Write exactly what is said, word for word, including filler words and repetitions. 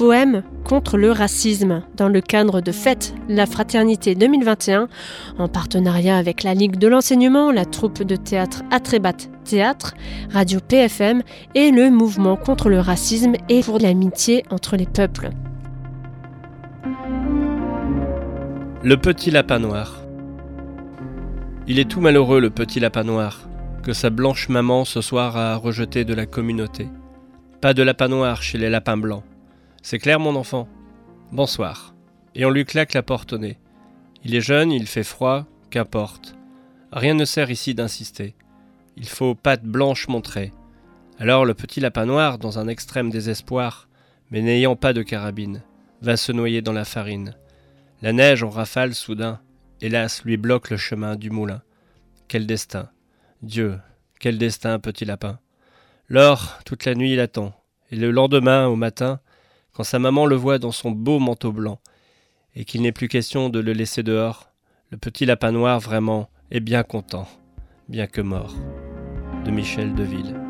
poème contre le racisme dans le cadre de Fête la Fraternité deux mille vingt et un, en partenariat avec la Ligue de l'Enseignement, la troupe de théâtre Atrébat Théâtre, Radio P F M et le mouvement contre le racisme et pour l'amitié entre les peuples. Le petit lapin noir. Il est tout malheureux, le petit lapin noir, que sa blanche maman ce soir a rejeté de la communauté. Pas de lapin noir chez les lapins blancs. C'est clair, mon enfant ? Bonsoir. Et on lui claque la porte au nez. Il est jeune, il fait froid, qu'importe. Rien ne sert ici d'insister. Il faut patte blanche montrée. Alors le petit lapin noir, dans un extrême désespoir, mais n'ayant pas de carabine, va se noyer dans la farine. La neige en rafale soudain, hélas, lui bloque le chemin du moulin. Quel destin ! Dieu, quel destin, petit lapin ! Lors, toute la nuit il attend, et le lendemain, au matin, quand sa maman le voit dans son beau manteau blanc, et qu'il n'est plus question de le laisser dehors, le petit lapin noir vraiment est bien content, bien que mort. De Michel Deville.